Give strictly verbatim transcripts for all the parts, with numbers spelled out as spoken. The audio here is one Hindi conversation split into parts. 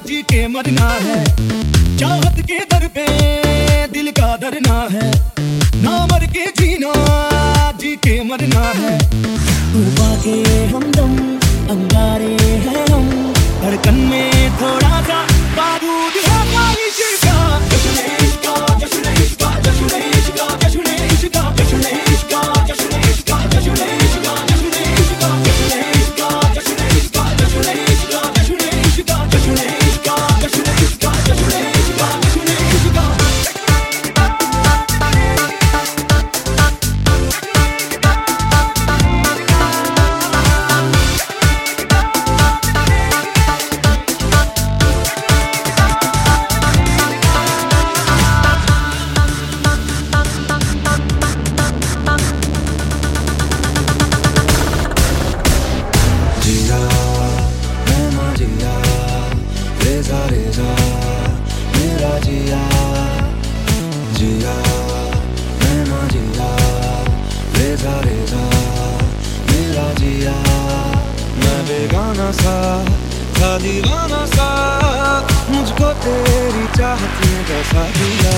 जी के मरना है, चाहत के दर पे दिल का धरना है, ना मर के जीना जी के मरना है। तूफान के हमदम अंगारे हैं हम, धड़कन में थोड़ा सा बारूद है ख्वाहिश का। जश्न इश्क का, जश्न इश्क का, जश्न इश्क का, जश्न इश्क का, जश्न इश्क का, जश्न इश्क का, जश्न इश्क का, जश्न इश्क का, जश्न इश्क का, जश्न इश्क का, जश्न इश्क का, जश्न इश्क का, जश्न इश्क का, जश्न इश्क का, जश्न इश्क का, जश्न इश्क का। मेरा जिया जिया मैं ना जिया, रेजा रेजा मेरा जिया। मैं बेगाना सा था दीवाना सा, मुझको तेरी चाहत ने कैसा दिया।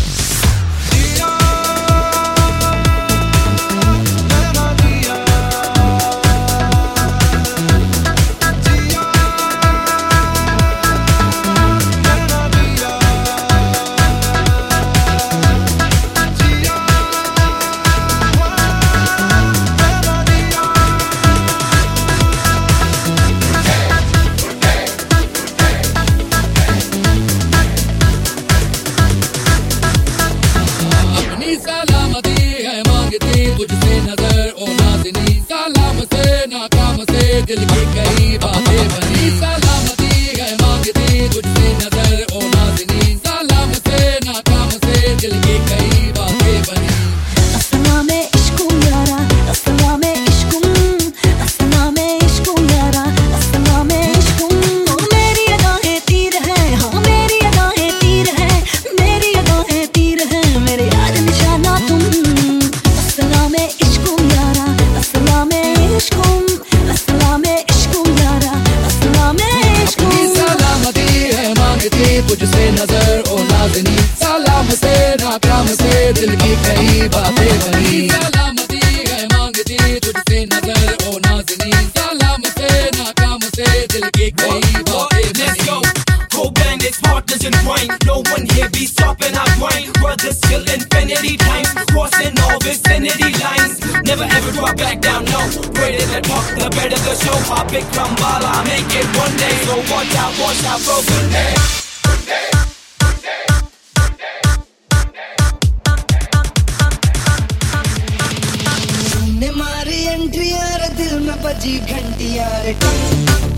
सलामती है मांगती तुझसे नजर ओ नाज़नी, सलाम से नाकाम से दिल की कई बातें बनी। सलामती है मांगती तुझसे नजर ओ नाज़नी, सलाम से नाकाम से दिल की कई बातें बनी। अस्सलाम इश्कुम यारा, अस्सलाम इश्कुम, अस्सलाम इश्कुम यारा, अस्सलाम इश्कुम। मेरी अदाएं तीर है, हाँ मेरी अदाएं तीर है, मेरी अदाएं तीर है, मेरे यार निशाना तुम। अस्सलाम इश्कुम यारा, अस्सलाम इश्कुम, अस्सलाम इश्कुम यारा, अस्सलाम इश्कुम। सलामती है मांगती तुझसे नजर ओ नाज़नी, सलाम से नाकाम से दिल की कई बातें बनी। सलामती है मांगती तुझसे नजर ओ नाज़नी, सलाम से नाकाम से दिल की कई बातें बनी। Co-bandits, partners in crime. No one here be stopping our grind. Brothers till infinity times, crossing all vicinity lines. Never ever drop back down, no. Greater the talk, the better the show. Pop it, Kambala, make it one day. So watch out, watch out, broken day. ने मारी एंट्री यार, दिल में बजी घंटी यार।